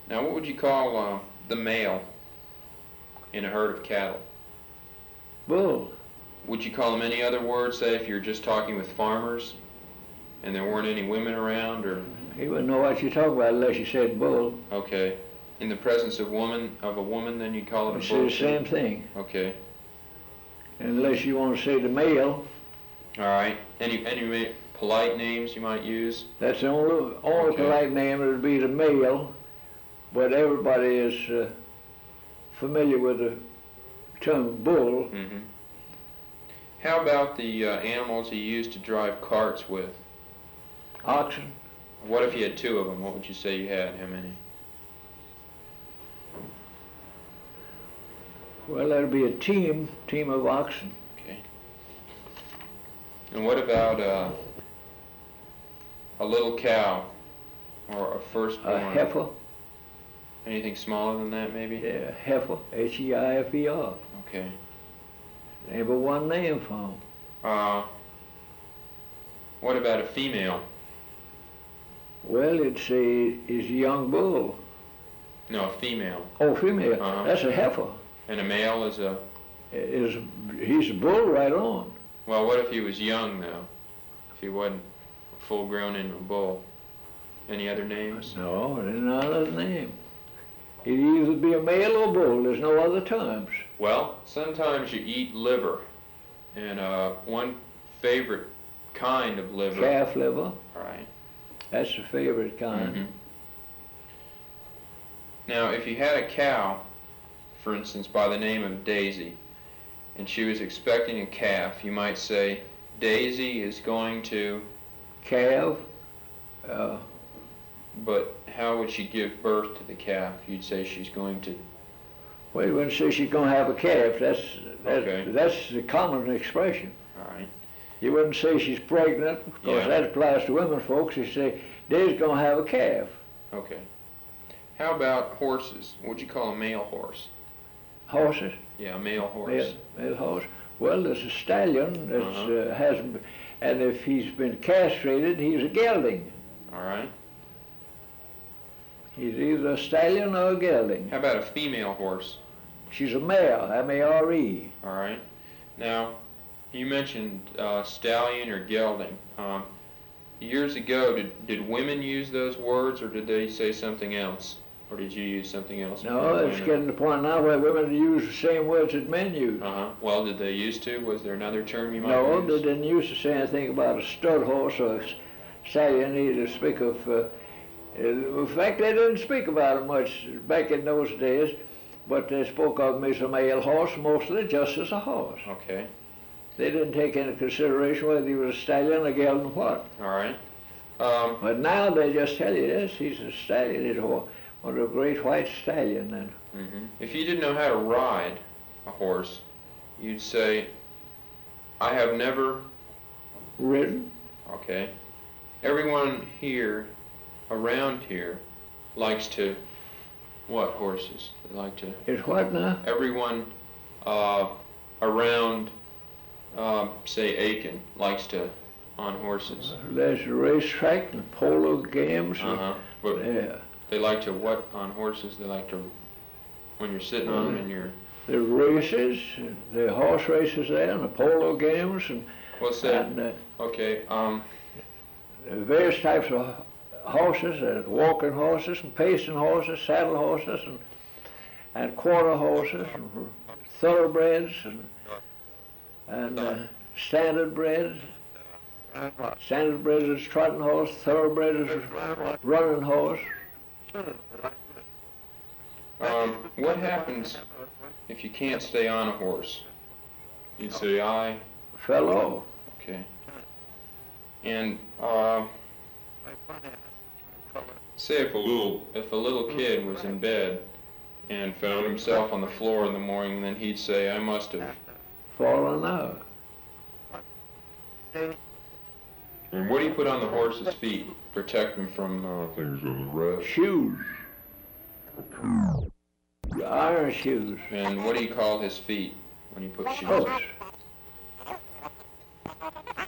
Now, what would you call the male in a herd of cattle? Bull. Would you call them any other word, say if you're just talking with farmers and there weren't any women around, or? He wouldn't know what you're talking about unless you said bull. Okay. In the presence of a woman, then you'd call it It's a bull? the same thing. Okay. Unless you want to say the male. All right. Any polite names you might use? That's the only Okay. polite name. It would be the male, but everybody is familiar with the term bull. Mm-hmm. How about the animals he used to drive carts with? Oxen. What if you had two of them? What would you say you had? How many? Well, that'd be a team of oxen. Okay. And what about a little cow or a firstborn? A heifer. Anything smaller than that, maybe? Yeah, heifer. Heifer. Okay. Ain't but one name for them. What about a female? Well, it's a young bull. No, a female. Oh, female. Uh-huh. That's a heifer. And a male is a... He's a bull right on. Well, what if he was young, though? If he wasn't full grown into a bull? Any other names? No, there's no other name. He'd either be a male or bull. There's no other terms. Well, sometimes you eat liver. And one favorite kind of liver... Calf liver. Right. That's the favorite kind. Mm-hmm. Now, if you had a cow, for instance, by the name of Daisy, and she was expecting a calf, you might say, Daisy is going to... Calf. But how would she give birth to the calf? You'd say she's going to... Well, you wouldn't say she's going to have a calf. Okay. That's the common expression. All right. You wouldn't say she's pregnant, because Yeah. that applies to women folks. You say, they's going to have a calf. Okay. How about horses? What would you call a male horse? Horses. Yeah, a male horse. Male horse. Well, there's a stallion that Uh-huh. and if he's been castrated, he's a gelding. All right. He's either a stallion or a gelding. How about a female horse? She's a mare, M-A-R-E. All right. Now, you mentioned stallion or gelding. Years ago, did women use those words, or did they say something else? Or did you use something else? No, it's getting to the point now where women use the same words that men use. Uh-huh. Well, did they used to? Was there another term you might No, use? they didn't used to say anything about a stud horse or a stallion. They either speak of, in fact, they didn't speak about it much back in those days, but they spoke of him as a male horse, mostly just as a horse. Okay. They didn't take into consideration whether he was a stallion or gelding what. All right. But now they just tell you this, he's a stallion, he's one of a great white stallion then. Mm-hmm. If you didn't know how to ride a horse, you'd say, I have never... Ridden? Okay. Everyone here, around here, likes to... What horses? They like to... It's what now? Everyone around, say, Aiken, likes to on horses. There's a racetrack and polo games. Uh-huh. But Yeah. they like to what on horses? They like to, when you're sitting on them and you're... The races, the horse races there, and the polo games, and, Well, say, and okay, various types of horses, walking horses, and pacing horses, saddle horses, and quarter horses, and thoroughbreds, and standard breds. Standard bred is trotting horse, thoroughbred is running horse. what happens if you can't stay on a horse? You'd say, I... Fell off. Okay. And, say if a little kid was in bed and found himself on the floor in the morning, then he'd say, I must have... Fallen out. And what do you put on the horse's feet? Protect him from things like rust. Shoes. Iron shoes. And what do you call his feet when you put shoes? Hooks.